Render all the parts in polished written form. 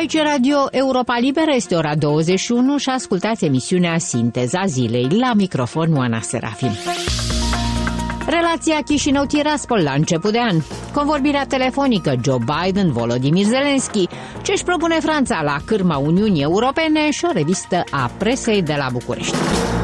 Aici Radio Europa Liberă, este ora 21 și ascultați emisiunea Sinteza Zilei. La microfon Oana Serafim. Relația Chișinău-Tiraspol la început de an. Convorbirea telefonică Joe Biden-Volodymyr Zelensky. Ce-și propune Franța la cârma Uniunii Europene și o revistă a presei de la București.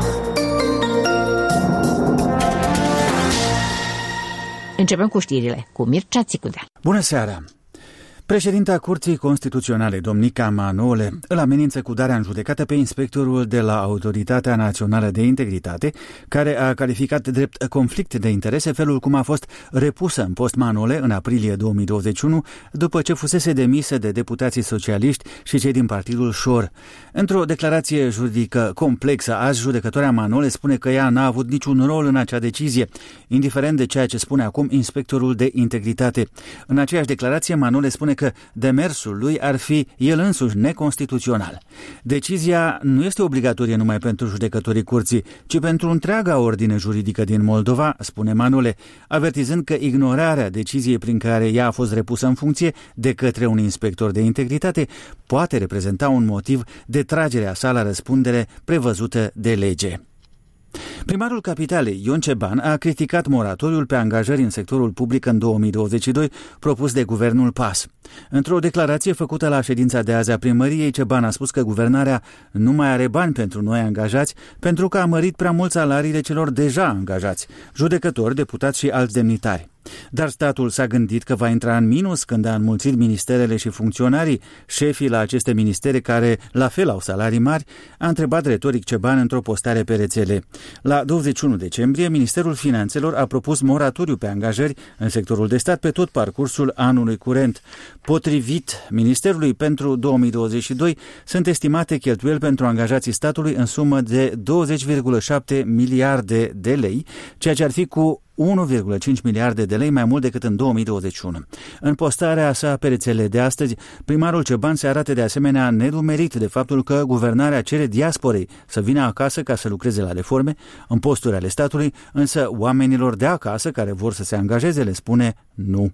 Începem cu știrile cu Mircea Țicudean. Bună seara! Președinta Curții Constituționale, domnica Manole, îl amenință cu darea în judecată pe inspectorul de la Autoritatea Națională de Integritate, care a calificat drept conflict de interese felul cum a fost repusă în post Manole în aprilie 2021, după ce fusese demisă de deputații socialiști și cei din partidul Șor. Într-o declarație juridică complexă, azi judecătoarea Manole spune că ea n-a avut niciun rol în acea decizie, indiferent de ceea ce spune acum inspectorul de integritate. În aceeași declarație, Manole spune că demersul lui ar fi el însuși neconstituțional. Decizia nu este obligatorie numai pentru judecătorii curții, ci pentru întreaga ordine juridică din Moldova, spune Manole, avertizând că ignorarea deciziei prin care ea a fost repusă în funcție de către un inspector de integritate poate reprezenta un motiv de tragere a sa la răspundere prevăzută de lege. Primarul Capitalei, Ion Ceban, a criticat moratoriul pe angajări în sectorul public în 2022 propus de guvernul PAS. Într-o declarație făcută la ședința de azi a primăriei, Ceban a spus că guvernarea nu mai are bani pentru noi angajați pentru că a mărit prea mult salariile celor deja angajați, judecători, deputați și alți demnitari. Dar statul s-a gândit că va intra în minus când a înmulțit ministerele și funcționarii, șefii la aceste ministere care la fel au salarii mari, a întrebat retoric Ceban într-o postare pe rețele. La 21 decembrie, Ministerul Finanțelor a propus moratoriu pe angajări în sectorul de stat pe tot parcursul anului curent. Potrivit Ministerului, pentru 2022 sunt estimate cheltuieli pentru angajații statului în sumă de 20,7 miliarde de lei, ceea ce ar fi cu 1,5 miliarde de lei mai mult decât în 2021. În postarea sa pe rețele de astăzi, primarul Ceban se arată de asemenea nedumerit de faptul că guvernarea cere diasporei să vină acasă ca să lucreze la reforme în posturi ale statului, însă oamenilor de acasă care vor să se angajeze le spune nu.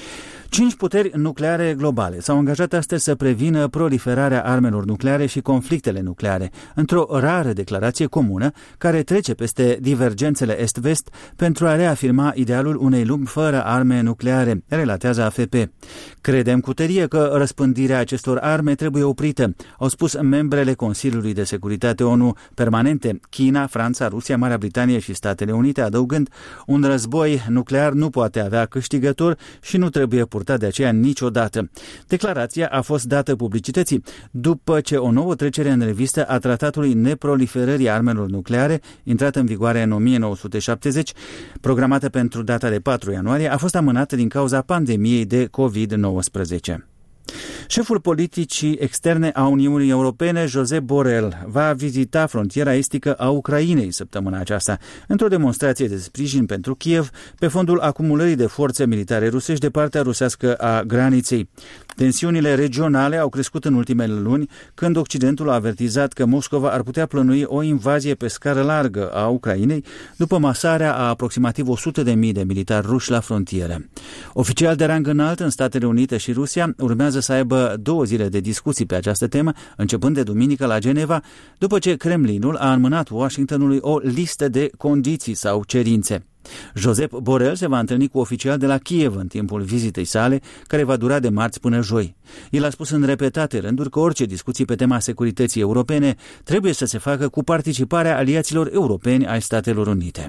5 puteri nucleare globale s-au angajat astăzi să prevină proliferarea armelor nucleare și conflictele nucleare, într-o rară declarație comună care trece peste divergențele est-vest pentru a reafirma idealul unei lumi fără arme nucleare, relatează AFP. Credem cu tărie că răspândirea acestor arme trebuie oprită, au spus membrele Consiliului de Securitate ONU permanente, China, Franța, Rusia, Marea Britanie și Statele Unite, adăugând: un război nuclear nu poate avea câștigător și nu trebuie purtat de aceea niciodată. Declarația a fost dată publicității după ce o nouă trecere în revistă a Tratatului Neproliferării Armelor Nucleare, intrat în vigoare în 1970, programată pentru data de 4 ianuarie, a fost amânată din cauza pandemiei de COVID-19. Șeful politicii externe a Uniunii Europene, Josep Borrell, va vizita frontiera estică a Ucrainei săptămâna aceasta, într-o demonstrație de sprijin pentru Kiev, pe fondul acumulării de forțe militare rusești de partea rusească a graniței. Tensiunile regionale au crescut în ultimele luni, când Occidentul a avertizat că Moscova ar putea plănui o invazie pe scară largă a Ucrainei, după masarea a aproximativ 100.000 de militari ruși la frontieră. Oficial de rang înalt în Statele Unite și Rusia urmează să aibă 2 zile de discuții pe această temă, începând de duminică la Geneva, după ce Kremlinul a înmânat Washingtonului o listă de condiții sau cerințe. Josep Borrell se va întâlni cu oficiali de la Kiev în timpul vizitei sale, care va dura de marți până joi. El a spus în repetate rânduri că orice discuții pe tema securității europene trebuie să se facă cu participarea aliaților europeni ai Statelor Unite.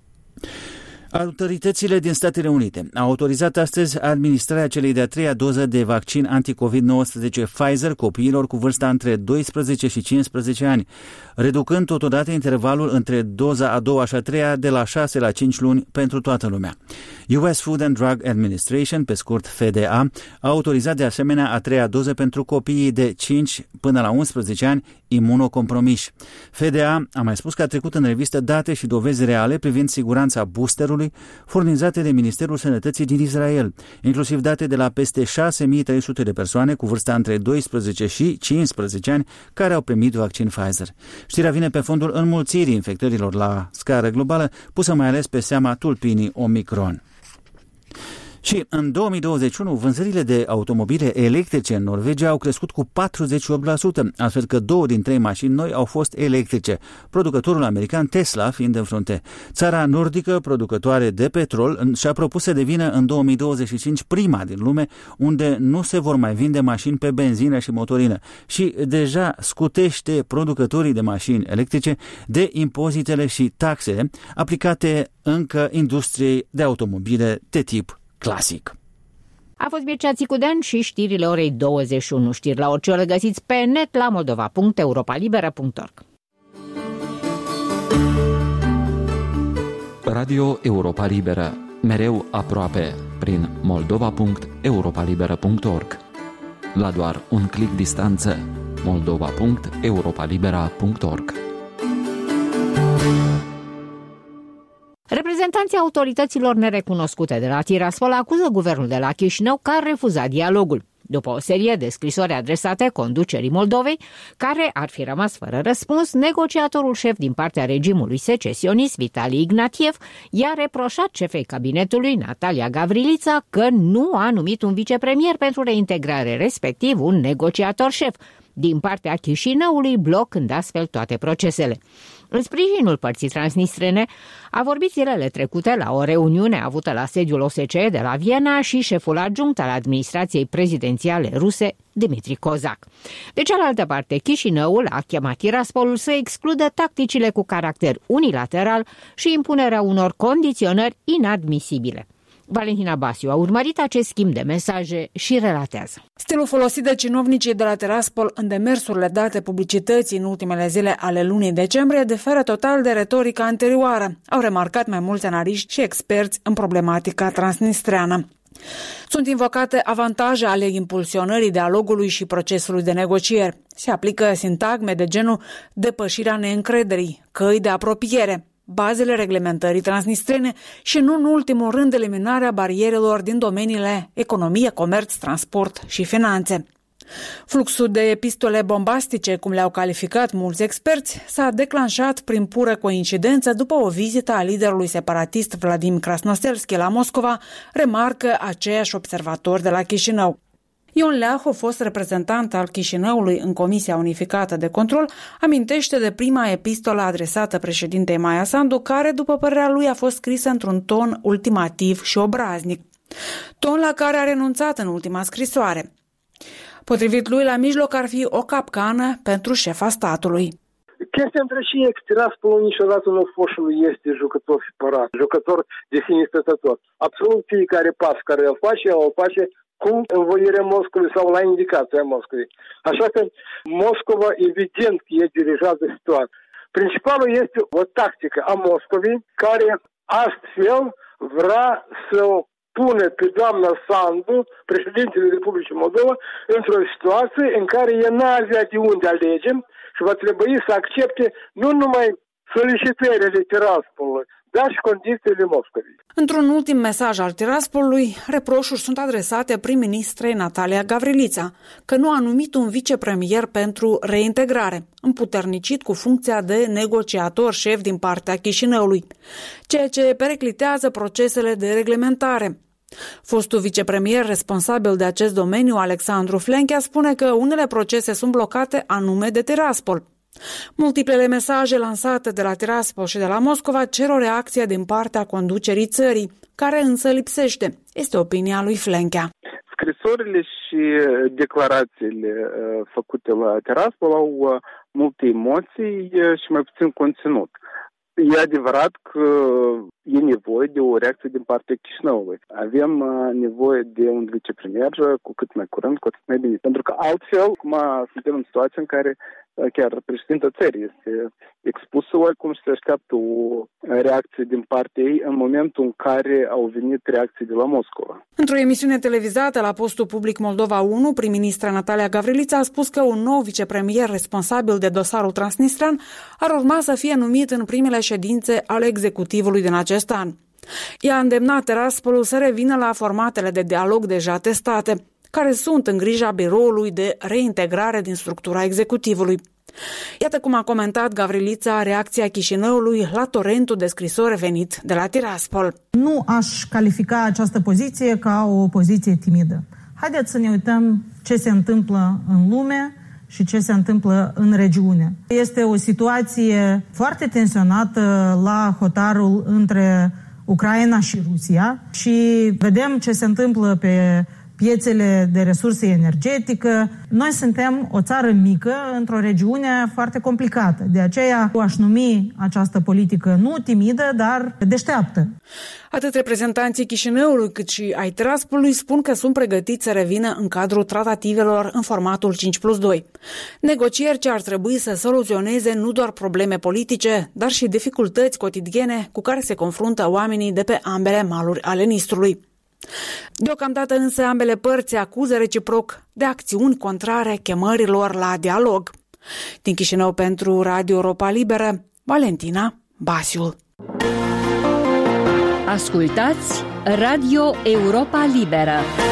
Autoritățile din Statele Unite au autorizat astăzi administrarea celei de-a 3-a doză de vaccin anti-COVID-19 Pfizer copiilor cu vârsta între 12 și 15 ani, reducând totodată intervalul între doza a 2-a și a 3-a de la 6 la 5 luni pentru toată lumea. US Food and Drug Administration, pe scurt FDA, a autorizat de asemenea a 3-a doză pentru copiii de 5 până la 11 ani imunocompromiși. FDA a mai spus că a trecut în revistă date și dovezi reale privind siguranța boosterului furnizate de Ministerul Sănătății din Israel, inclusiv date de la peste 6.300 de persoane cu vârsta între 12 și 15 ani care au primit vaccin Pfizer. Știrea vine pe fondul înmulțirii infectărilor la scară globală, pusă mai ales pe seama tulpinii Omicron. Și în 2021, vânzările de automobile electrice în Norvegia au crescut cu 48%, astfel că 2 din 3 mașini noi au fost electrice, producătorul american Tesla fiind în frunte. Țara nordică, producătoare de petrol, și-a propus să devină în 2025 prima din lume unde nu se vor mai vinde mașini pe benzină și motorină și deja scutește producătorii de mașini electrice de impozitele și taxele aplicate încă industriei de automobile de tip clasic. A fost Mircea Țicudean și știrile orei 21. Știri la orice oră găsiți pe net la moldova.europalibera.org. Radio Europa Liberă, mereu aproape, prin moldova.europalibera.org. La doar un click distanță, moldova.europalibera.org. Reprezentanții autorităților nerecunoscute de la Tiraspol acuză guvernul de la Chișinău că a refuzat dialogul. După o serie de scrisori adresate conducerii Moldovei, care ar fi rămas fără răspuns, negociatorul șef din partea regimului secesionist, Vitali Ignatiev, i-a reproșat șefei cabinetului, Natalia Gavrilița, că nu a numit un vicepremier pentru reintegrare, respectiv un negociator șef, din partea Chișinăului, blocând astfel toate procesele. În sprijinul părții transnistrene a vorbit zilele trecute la o reuniune avută la sediul OSCE de la Viena și șeful adjunct al administrației prezidențiale ruse, Dmitri Kozak. De cealaltă parte, Chișinăul a chemat Tiraspolul să excludă tacticile cu caracter unilateral și impunerea unor condiționări inadmisibile. Valentina Basiu a urmărit acest schimb de mesaje și relatează. Stilul folosit de cinovnicii de la Tiraspol în demersurile date publicității în ultimele zile ale lunii decembrie diferă total de retorica anterioară, au remarcat mai mulți analiști și experți în problematica transnistreană. Sunt invocate avantaje ale impulsionării dialogului și procesului de negocieri. Se aplică sintagme de genul depășirea neîncrederii, căi de apropiere, bazele reglementării transnistrene și, nu în ultimul rând, eliminarea barierelor din domeniile economie, comerț, transport și finanțe. Fluxul de epistole bombastice, cum le-au calificat mulți experți, s-a declanșat prin pură coincidență după o vizită a liderului separatist Vladimir Krasnoselski la Moscova, remarcă aceiași observatori de la Chișinău. Ion Leahu, fost reprezentant al Chișinăului în Comisia Unificată de Control, amintește de prima epistolă adresată președintei Maia Sandu, care, după părerea lui, a fost scrisă într-un ton ultimativ și obraznic. Ton la care a renunțat în ultima scrisoare. Potrivit lui, la mijloc ar fi o capcană pentru șefa statului. Chestia între și Tiraspolul niciodată nu a fost și nu este jucător separat, jucător de sine stătător. Absolut fiecare pas care îl face cu învoirea Moscovei sau la indicația Moscovei. Așa că Moscova evident e dirijată de situație. Principalul este o tactică a Moscovei care astfel vrea să pune pe doamna Sandu, președintele Republicii Moldova, într-o situație în care el n-a avea de unde alege și va trebui să accepte nu numai solicitările Tiraspolului, dar și condițiile Moscovei. Într-un ultim mesaj al Tiraspolului, reproșuri sunt adresate prim-ministrei Natalia Gavrilița, că nu a numit un vicepremier pentru reintegrare, împuternicit cu funcția de negociator șef din partea Chișinăului, ceea ce periclitează procesele de reglementare. Fostul vicepremier responsabil de acest domeniu, Alexandru Flenchea, spune că unele procese sunt blocate anume de Tiraspol. Multiplele mesaje lansate de la Tiraspol și de la Moscova cer o reacție din partea conducerii țării, care însă lipsește. Este opinia lui Flenchea. Scrisorile și declarațiile făcute la Tiraspol au multe emoții și mai puțin conținut. E adevărat că e nevoie de o reacție din partea Chișinăului. Avem nevoie de un vicepremier cu cât mai curând, cu atât mai bine. Pentru că altfel, acum suntem în situație în care chiar președinta țării este expusă, oricum se așteaptă o reacție din partea ei în momentul în care au venit reacții de la Moscova. Într-o emisiune televizată la postul public Moldova 1, prim-ministra Natalia Gavrilița a spus că un nou vicepremier responsabil de dosarul transnistrean ar urma să fie numit în primele ședințe ale executivului din acest an. Ea a îndemnat Tiraspolul să revină la formatele de dialog deja testate, care sunt în grija biroului de reintegrare din structura executivului. Iată cum a comentat Gavrilița reacția Chișinăului la torentul de scrisori venit de la Tiraspol. Nu aș califica această poziție ca o poziție timidă. Haideți să ne uităm ce se întâmplă în lume și ce se întâmplă în regiune. Este o situație foarte tensionată la hotarul între Ucraina și Rusia și vedem ce se întâmplă pe piețele de resurse energetică. Noi suntem o țară mică într-o regiune foarte complicată. De aceea aș numi această politică nu timidă, dar deșteaptă. Atât reprezentanții Chișinăului cât și ai Tiraspolului spun că sunt pregătiți să revină în cadrul tratativelor în formatul 5+2. Negocieri ce ar trebui să soluționeze nu doar probleme politice, dar și dificultăți cotidiene cu care se confruntă oamenii de pe ambele maluri ale Nistrului. Deocamdată însă ambele părți acuză reciproc de acțiuni contrare chemărilor la dialog. Din Chișinău pentru Radio Europa Liberă, Valentina Basiul. Ascultați Radio Europa Liberă.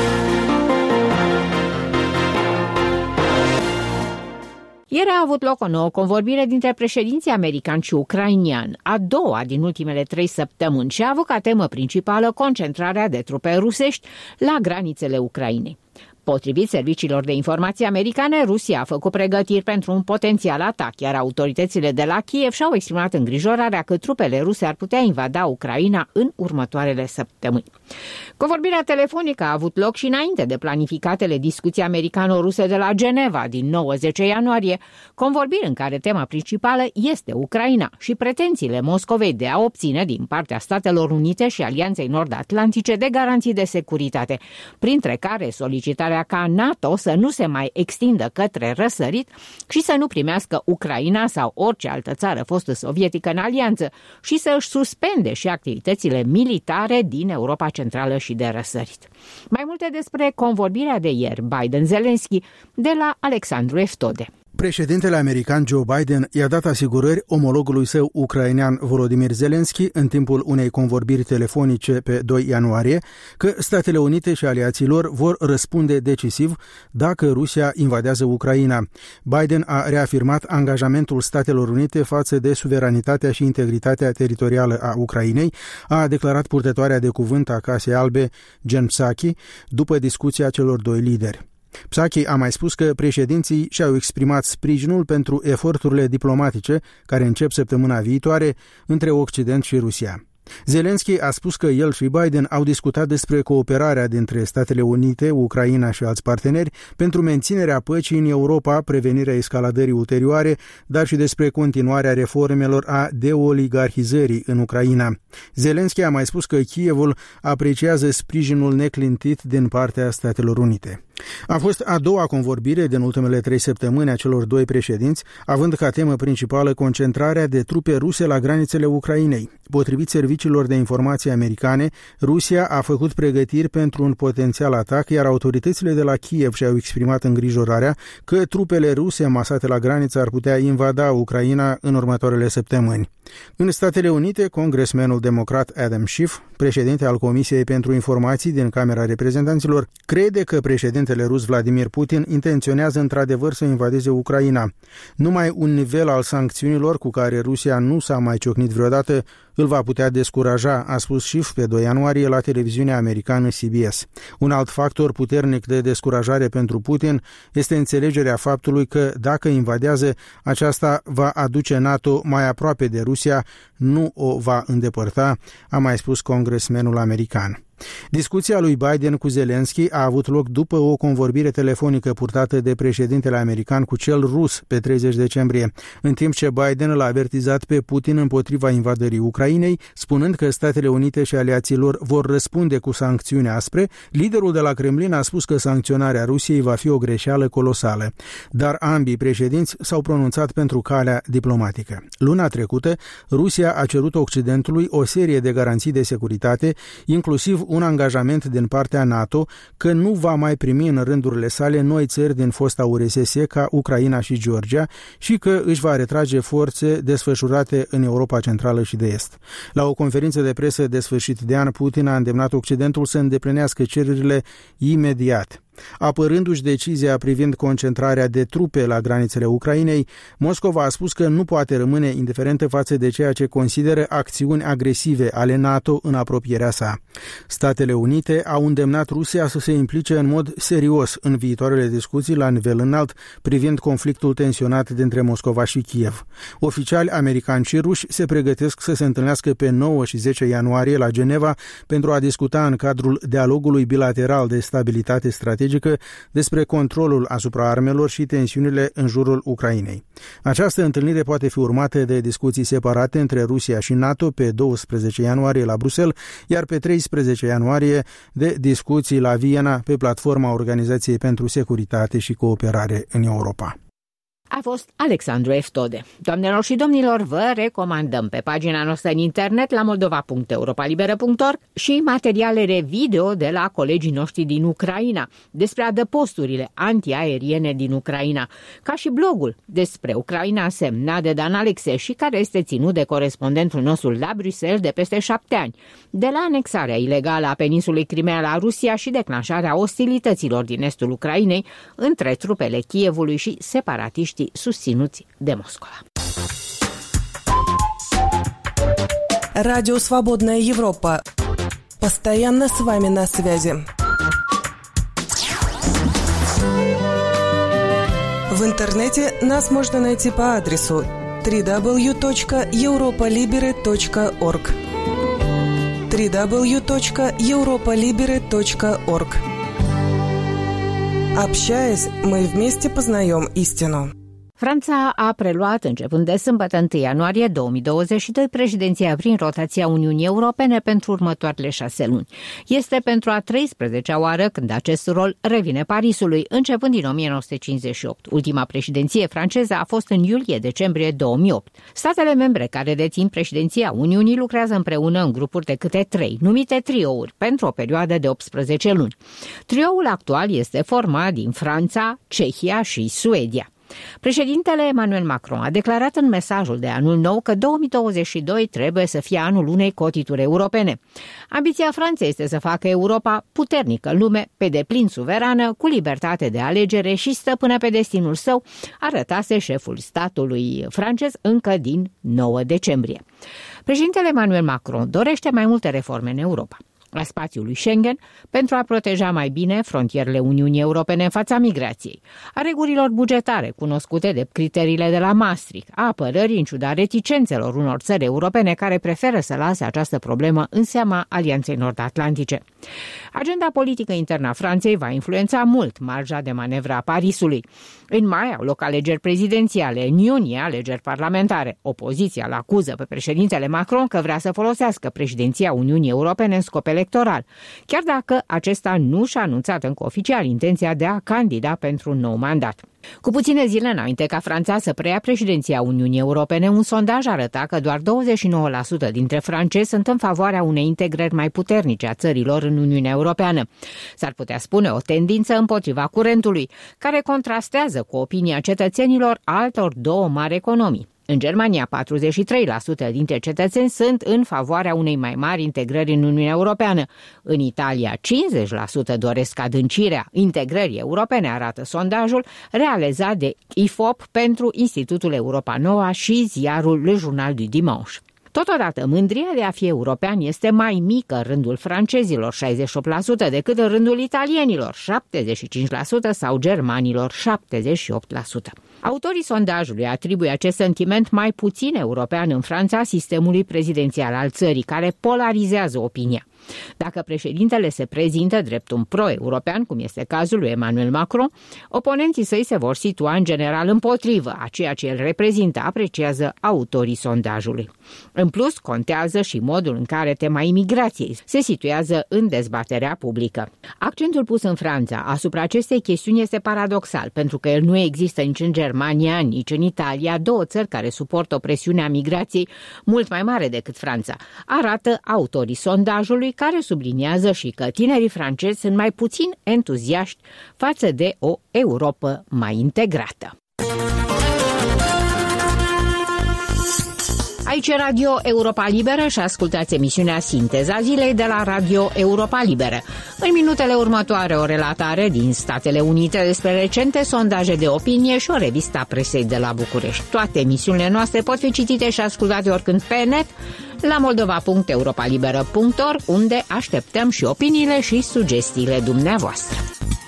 Ieri a avut loc o nouă convorbire dintre președinții american și ucrainian, a doua din ultimele 3 săptămâni, și a avut ca temă principală concentrarea de trupe rusești la granițele Ucrainei. Potrivit serviciilor de informații americane, Rusia a făcut pregătiri pentru un potențial atac, iar autoritățile de la Kiev și-au exprimat îngrijorarea că trupele ruse ar putea invada Ucraina în următoarele săptămâni. Convorbirea telefonică a avut loc și înainte de planificatele discuții americano-ruse de la Geneva din 9-10 ianuarie, convorbiri în care tema principală este Ucraina și pretențiile Moscovei de a obține din partea Statelor Unite și Alianței Nord-Atlantice de garanții de securitate, printre care solicitarea ca NATO să nu se mai extindă către răsărit și să nu primească Ucraina sau orice altă țară fostă sovietică în alianță și să își suspende și activitățile militare din Europa Centrală și de răsărit. Mai multe despre convorbirea de ieri Biden-Zelenski de la Alexandru Eftode. Președintele american Joe Biden i-a dat asigurări omologului său ucrainean Volodymyr Zelensky în timpul unei convorbiri telefonice pe 2 ianuarie că Statele Unite și aliații lor vor răspunde decisiv dacă Rusia invadează Ucraina. Biden a reafirmat angajamentul Statelor Unite față de suveranitatea și integritatea teritorială a Ucrainei, a declarat purtătoarea de cuvânt a Casei Albe, Jen Psaki, după discuția celor doi lideri. Psaki a mai spus că președinții și-au exprimat sprijinul pentru eforturile diplomatice care încep săptămâna viitoare între Occident și Rusia. Zelensky a spus că el și Biden au discutat despre cooperarea dintre Statele Unite, Ucraina și alți parteneri pentru menținerea păcii în Europa, prevenirea escaladării ulterioare, dar și despre continuarea reformelor a deoligarhizării în Ucraina. Zelensky a mai spus că Kievul apreciază sprijinul neclintit din partea Statelor Unite. A fost a doua convorbire din ultimele 3 săptămâni a celor doi președinți, având ca temă principală concentrarea de trupe ruse la granițele Ucrainei. Potrivit serviciilor de informații americane, Rusia a făcut pregătiri pentru un potențial atac, iar autoritățile de la Kiev și-au exprimat îngrijorarea că trupele ruse masate la graniță ar putea invada Ucraina în următoarele săptămâni. În Statele Unite, congresmenul democrat Adam Schiff, președinte al Comisiei pentru Informații din Camera Reprezentanților, crede că președintele rus Vladimir Putin intenționează într-adevăr să invadeze Ucraina. Numai un nivel al sancțiunilor cu care Rusia nu s-a mai ciocnit vreodată îl va putea descuraja, a spus Schiff pe 2 ianuarie la televiziunea americană CBS. Un alt factor puternic de descurajare pentru Putin este înțelegerea faptului că, dacă invadează, aceasta va aduce NATO mai aproape de Rusia, nu o va îndepărta, a mai spus congresmenul american. Discuția lui Biden cu Zelensky a avut loc după o convorbire telefonică purtată de președintele american cu cel rus pe 30 decembrie, în timp ce Biden l-a avertizat pe Putin împotriva invadării Ucrainei, spunând că Statele Unite și aliații lor vor răspunde cu sancțiuni aspre. Liderul de la Kremlin a spus că sancționarea Rusiei va fi o greșeală colosală, dar ambii președinți s-au pronunțat pentru calea diplomatică. Luna trecută, Rusia a cerut Occidentului o serie de garanții de securitate, inclusiv un angajament din partea NATO că nu va mai primi în rândurile sale noi țări din fosta URSS ca Ucraina și Georgia și că își va retrage forțe desfășurate în Europa Centrală și de Est. La o conferință de presă de sfârșit de an, Putin a îndemnat Occidentul să îndeplinească cererile imediat. Apărându-și decizia privind concentrarea de trupe la granițele Ucrainei, Moscova a spus că nu poate rămâne indiferentă față de ceea ce consideră acțiuni agresive ale NATO în apropierea sa. Statele Unite au îndemnat Rusia să se implice în mod serios în viitoarele discuții la nivel înalt privind conflictul tensionat dintre Moscova și Kiev. Oficiali americani și ruși se pregătesc să se întâlnească pe 9 și 10 ianuarie la Geneva pentru a discuta în cadrul dialogului bilateral de stabilitate strategică despre controlul asupra armelor și tensiunile în jurul Ucrainei. Această întâlnire poate fi urmată de discuții separate între Rusia și NATO pe 12 ianuarie la Bruxelles, iar pe 13 ianuarie de discuții la Viena pe platforma Organizației pentru Securitate și Cooperare în Europa. A fost Alexandru Eftode. Doamnelor și domnilor, vă recomandăm pe pagina noastră în internet la moldova.europalibera.org și materialele video de la colegii noștri din Ucraina despre adăposturile antiaeriene din Ucraina, ca și blogul despre Ucraina semnat de Dan Alexe și care este ținut de corespondentul nostru la Bruxelles de peste 7 ani, de la anexarea ilegală a peninsulei Crimea la Rusia și declanșarea ostilităților din estul Ucrainei între trupele Kievului și separatiștii susținuți de Moscova. Радио «Свободная Европа». Постоянно с вами на связи. В интернете нас можно найти по адресу www.europalibere.org www.europalibere.org. Общаясь, мы вместе познаем истину. Franța a preluat, începând de sâmbătă 1 ianuarie 2022, președinția prin rotația Uniunii Europene pentru următoarele 6 luni. Este pentru a 13-a oară când acest rol revine Parisului, începând din 1958. Ultima președinție franceză a fost în iulie-decembrie 2008. Statele membre care dețin președinția Uniunii lucrează împreună în grupuri de câte 3, numite triouri, pentru o perioadă de 18 luni. Trioul actual este format din Franța, Cehia și Suedia. Președintele Emmanuel Macron a declarat în mesajul de anul nou că 2022 trebuie să fie anul unei cotituri europene. Ambiția Franței este să facă Europa puternică în lume, pe deplin suverană, cu libertate de alegere și stăpână pe destinul său, arătase șeful statului francez încă din 9 decembrie. Președintele Emmanuel Macron dorește mai multe reforme în Europa. La spațiul lui Schengen, pentru a proteja mai bine frontierele Uniunii Europene în fața migrației, a regulilor bugetare cunoscute de criteriile de la Maastricht, a apărării în ciuda reticențelor unor țări europene care preferă să lase această problemă în seama Alianței Nord-Atlantice. Agenda politică internă a Franței va influența mult marja de manevră a Parisului. În mai au loc alegeri prezidențiale, în iunie alegeri parlamentare. Opoziția îl acuză pe președintele Macron că vrea să folosească președinția Uniunii Europene în scop electoral, chiar dacă acesta nu și-a anunțat încă oficial intenția de a candida pentru un nou mandat. Cu puține zile înainte ca Franța să preia președinția Uniunii Europene, un sondaj arăta că doar 29% dintre francezi sunt în favoarea unei integrări mai puternice a țărilor în Uniunea Europeană. S-ar putea spune o tendință împotriva curentului, care contrastează cu opinia cetățenilor altor două mari economii. În Germania, 43% dintre cetățeni sunt în favoarea unei mai mari integrări în Uniunea Europeană. În Italia, 50% doresc adâncirea integrării europene, arată sondajul realizat de IFOP pentru Institutul Europa Nova și ziarul Le Journal du Dimanche. Totodată, mândria de a fi european este mai mică în rândul francezilor, 68%, decât în rândul italienilor, 75%, sau germanilor, 78%. Autorii sondajului atribuie acest sentiment mai puțin european în Franța sistemului prezidențial al țării, care polarizează opinia. Dacă președintele se prezintă drept un pro-european, cum este cazul lui Emmanuel Macron, oponenții săi se vor situa în general împotrivă a ceea ce el reprezintă, apreciază autorii sondajului. În plus, contează și modul în care tema imigrației se situează în dezbaterea publică. Accentul pus în Franța asupra acestei chestiuni este paradoxal, pentru că el nu există nici în Germania, nici în Italia, două țări care suportă o presiune a migrației mult mai mare decât Franța, arată autorii sondajului, care subliniază și că tinerii francezi sunt mai puțin entuziaști față de o Europă mai integrată. Aici e Radio Europa Liberă și ascultați emisiunea Sinteza Zilei de la Radio Europa Liberă. În minutele următoare o relatare din Statele Unite despre recente sondaje de opinie și o revistă a presei de la București. Toate emisiunile noastre pot fi citite și ascultate oricând pe net la moldova.europalibera.org, unde așteptăm și opiniile și sugestiile dumneavoastră.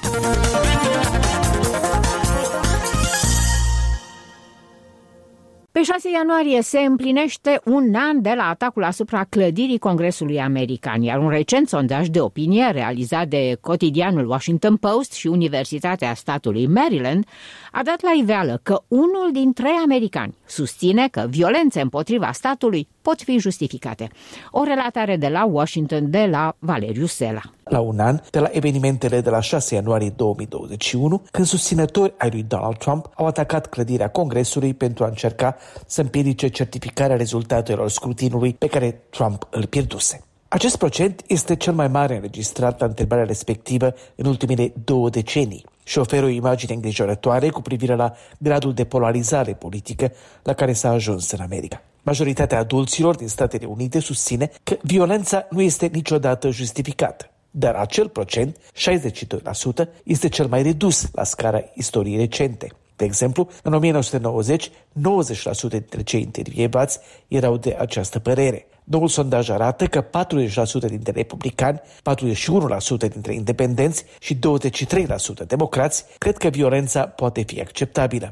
Pe 6 ianuarie se împlinește un an de la atacul asupra clădirii Congresului American, iar un recent sondaj de opinie realizat de cotidianul Washington Post și Universitatea statului Maryland a dat la iveală că 1 din 3 americani susține că violențe împotriva statului pot fi justificate. O relatare de la Washington de la Valeriu Sela. La un an de la evenimentele de la 6 ianuarie 2021, când susținători ai lui Donald Trump au atacat clădirea Congresului pentru a încerca să împiedice certificarea rezultatelor scrutinului pe care Trump îl pierduse. Acest procent este cel mai mare înregistrat la întrebarea respectivă în ultimele 2 decenii și oferă o imagine îngrijorătoare cu privire la gradul de polarizare politică la care s-a ajuns în America. Majoritatea adulților din Statele Unite susține că violența nu este niciodată justificată, dar acel procent, 62%, este cel mai redus la scara istoriei recente. De exemplu, în 1990, 90% dintre cei intervievați erau de această părere. Noul sondaj arată că 40% dintre republicani, 41% dintre independenți și 23% democrați cred că violența poate fi acceptabilă.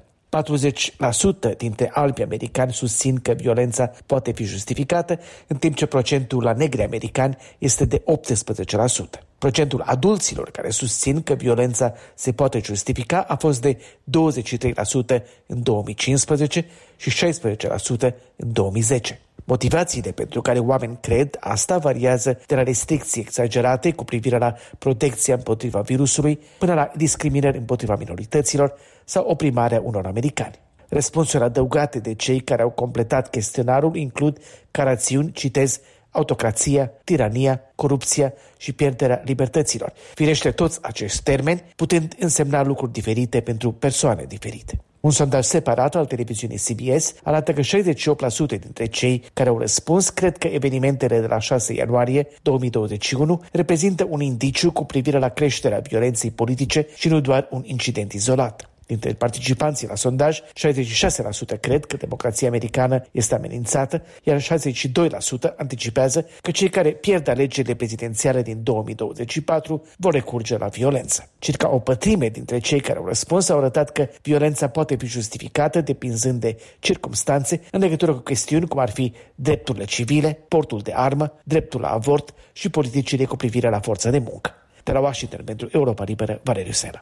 40% dintre albi americani susțin că violența poate fi justificată, în timp ce procentul la negri americani este de 18%. Procentul adulților care susțin că violența se poate justifica a fost de 23% în 2015 și 16% în 2010. Motivațiile pentru care oameni cred asta variază de la restricții exagerate cu privire la protecția împotriva virusului până la discriminări împotriva minorităților sau oprimarea unor americani. Răspunsuri adăugate de cei care au completat chestionarul includ ca rațiuni, citez, autocrația, tirania, corupția și pierderea libertăților. Firește, toți acești termeni putând însemna lucruri diferite pentru persoane diferite. Un sondaj separat al televiziunii CBS arată că 68% dintre cei care au răspuns cred că evenimentele de la 6 ianuarie 2021 reprezintă un indiciu cu privire la creșterea violenței politice și nu doar un incident izolat. Dintre participanții la sondaj, 66% cred că democrația americană este amenințată, iar 62% anticipează că cei care pierd alegerile prezidențiale din 2024 vor recurge la violență. Circa o pătrime dintre cei care au răspuns au arătat că violența poate fi justificată depinzând de circumstanțe în legătură cu chestiuni cum ar fi drepturile civile, portul de armă, dreptul la avort și politicile cu privire la forța de muncă. De la Washington pentru Europa Liberă, Valeriu Sela.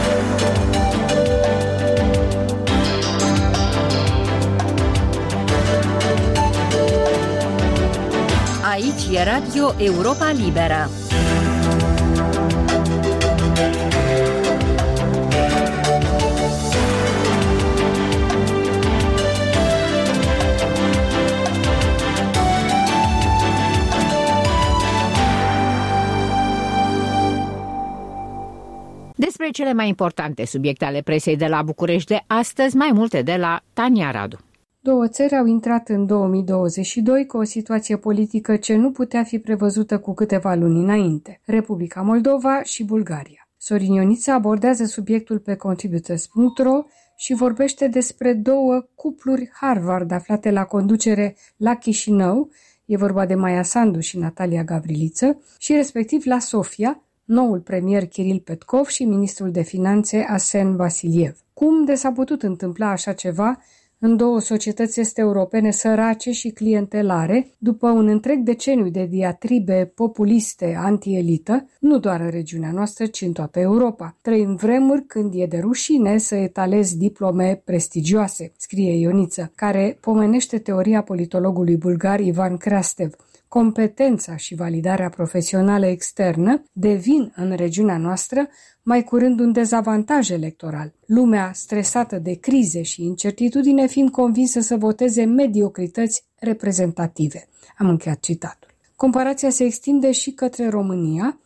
Aici e Radio Europa Liberă. Despre cele mai importante subiecte ale presei de la București de astăzi, mai multe de la Tania Radu. 2 țări au intrat în 2022 cu o situație politică ce nu putea fi prevăzută cu câteva luni înainte, Republica Moldova și Bulgaria. Sorin Ioniță abordează subiectul pe contributors.ro și vorbește despre 2 cupluri Harvard aflate la conducere la Chișinău, e vorba de Maia Sandu și Natalia Gavriliță, și respectiv la Sofia, noul premier Kiril Petkov și ministrul de finanțe Asen Vasiliev. Cum de s-a putut întâmpla așa ceva în 2 societăți este europene sărace și clientelare, după un întreg deceniu de diatribe populiste anti-elită, nu doar în regiunea noastră, ci în toată Europa. Trăim vremuri când e de rușine să etalezi diplome prestigioase, scrie Ioniță, care pomenește teoria politologului bulgar Ivan Krastev. Competența și validarea profesională externă devin în regiunea noastră mai curând un dezavantaj electoral. Lumea, stresată de crize și incertitudine, fiind convinsă să voteze mediocrități reprezentative. Am încheiat citatul. Comparația se extinde și către România,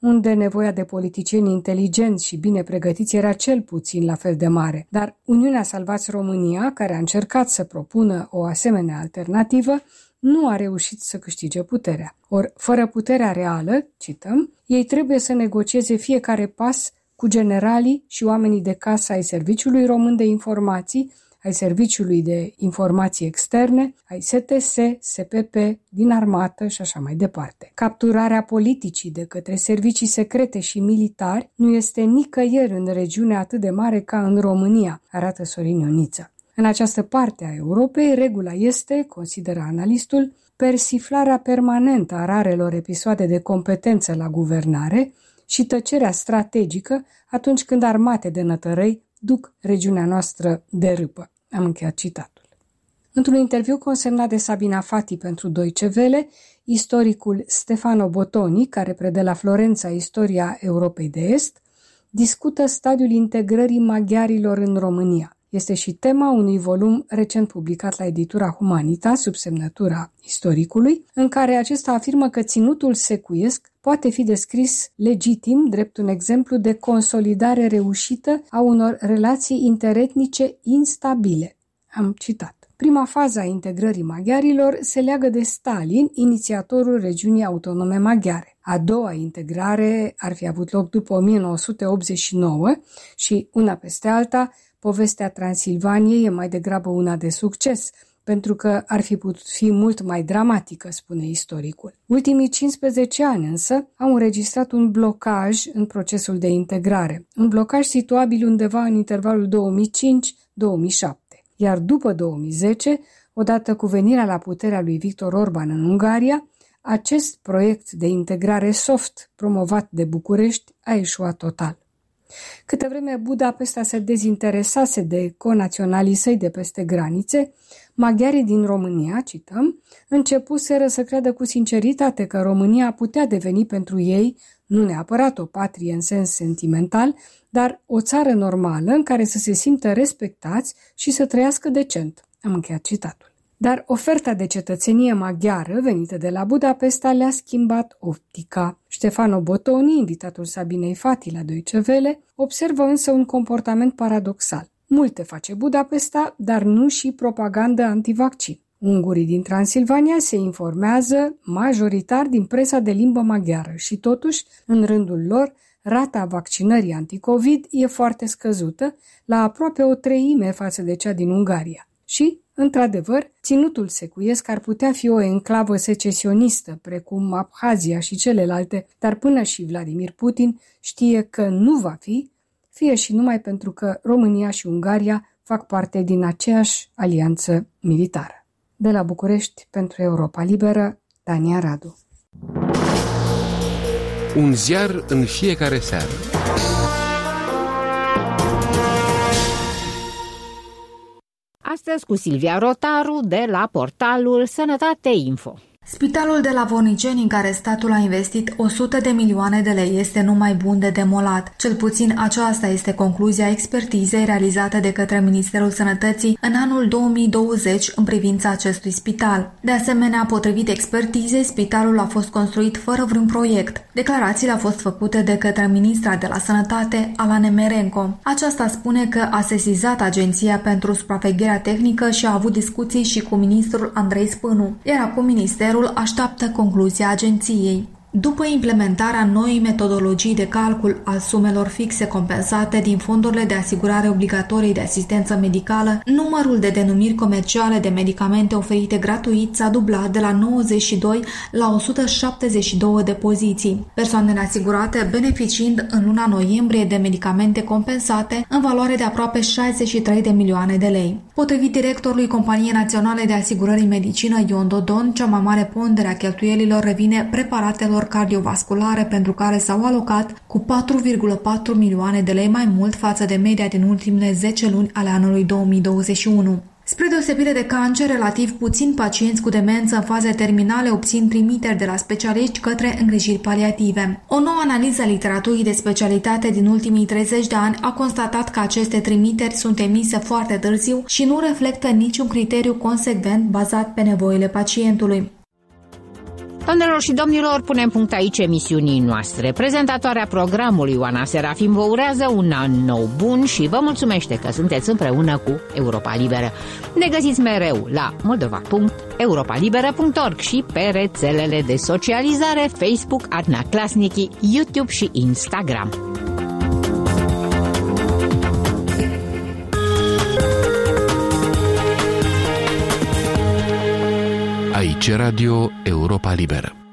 unde nevoia de politicieni inteligenți și bine pregătiți era cel puțin la fel de mare. Dar Uniunea Salvați România, care a încercat să propună o asemenea alternativă, nu a reușit să câștige puterea. Ori, fără puterea reală, cităm, ei trebuie să negocieze fiecare pas cu generalii și oamenii de casă ai Serviciului Român de Informații, ai Serviciului de Informații Externe, ai STS, SPP, din armată și așa mai departe. Capturarea politicii de către servicii secrete și militari nu este nicăieri în regiune atât de mare ca în România, arată Sorin Ioniță. În această parte a Europei, regula este, consideră analistul, persiflarea permanentă a rarelor episoade de competență la guvernare și tăcerea strategică atunci când armate de nătărăi duc regiunea noastră de râpă. Am încheiat citatul. Într-un interviu consemnat de Sabina Fati pentru Deutsche Welle, istoricul Stefano Bottoni, care predă la Florența istoria Europei de Est, discută stadiul integrării maghiarilor în România. Este și tema unui volum recent publicat la editura Humanitas, sub semnătura istoricului, în care acesta afirmă că ținutul secuiesc poate fi descris legitim drept un exemplu de consolidare reușită a unor relații interetnice instabile. Am citat. Prima fază a integrării maghiarilor se leagă de Stalin, inițiatorul regiunii autonome maghiare. A doua integrare ar fi avut loc după 1989 și, una peste alta, povestea Transilvaniei e mai degrabă una de succes, pentru că ar fi putut fi mult mai dramatică, spune istoricul. Ultimii 15 ani însă au înregistrat un blocaj în procesul de integrare, un blocaj situabil undeva în intervalul 2005-2007. Iar după 2010, odată cu venirea la puterea lui Viktor Orban în Ungaria, acest proiect de integrare soft promovat de București a eșuat total. Câte vreme Budapesta se dezinteresase de conaționalii săi de peste granițe, maghiarii din România, cităm, începuseră să creadă cu sinceritate că România putea deveni pentru ei, nu neapărat o patrie în sens sentimental, dar o țară normală în care să se simtă respectați și să trăiască decent. Am încheiat citatul. Dar oferta de cetățenie maghiară venită de la Budapesta le-a schimbat optica. Stefano Bottoni, invitatul Sabinei Fati la Deutsche Welle, observă însă un comportament paradoxal. Multe face Budapesta, dar nu și propagandă antivaccin. Ungurii din Transilvania se informează majoritar din presa de limbă maghiară și totuși, în rândul lor, rata vaccinării anticovid e foarte scăzută, la aproape o treime față de cea din Ungaria. Și, într-adevăr, ținutul secuiesc ar putea fi o enclavă secesionistă, precum Abhazia și celelalte, dar până și Vladimir Putin știe că nu va fi, fie și numai pentru că România și Ungaria fac parte din aceeași alianță militară. De la București, pentru Europa Liberă, Tania Radu. Un ziar în fiecare seară. Astăzi cu Silvia Rotaru de la portalul Sănătate Info. Spitalul de la Vorniceni, în care statul a investit 100 de milioane de lei, este numai bun de demolat. Cel puțin aceasta este concluzia expertizei realizate de către Ministerul Sănătății în anul 2020 în privința acestui spital. De asemenea, potrivit expertizei, spitalul a fost construit fără vreun proiect. Declarațiile au fost făcute de către ministra de la Sănătate, Ala Nemerenko. Aceasta spune că a sesizat Agenția pentru Supravegherea Tehnică și a avut discuții și cu ministrul Andrei Spânu, iar acum ministerul așteaptă concluzia agenției. După implementarea noii metodologii de calcul al sumelor fixe compensate din fondurile de asigurare obligatorii de asistență medicală, numărul de denumiri comerciale de medicamente oferite gratuit s-a dublat de la 92 la 172 de poziții, persoanele asigurate beneficiind în luna noiembrie de medicamente compensate în valoare de aproape 63 de milioane de lei. Potrivit directorului Companiei Naționale de Asigurări în Medicină, Ion Dodon, cea mai mare pondere a cheltuielilor revine preparatelor cardiovasculare, pentru care s-au alocat cu 4,4 milioane de lei mai mult față de media din ultimele 10 luni ale anului 2021. Spre deosebire de cancer, relativ puțini pacienți cu demență în faze terminale obțin trimiteri de la specialiști către îngrijiri paliative. O nouă analiză a literaturii de specialitate din ultimii 30 de ani a constatat că aceste trimiteri sunt emise foarte târziu și nu reflectă niciun criteriu consecvent bazat pe nevoile pacientului. Doamnelor și domnilor, punem punct aici emisiunii noastre. Prezentatoarea programului Ioana Serafim vă urează un an nou bun și vă mulțumește că sunteți împreună cu Europa Liberă. Ne găsiți mereu la moldova.europalibera.org și pe rețelele de socializare Facebook, Adna Klasniki, YouTube și Instagram. Aici Radio Europa Liberă.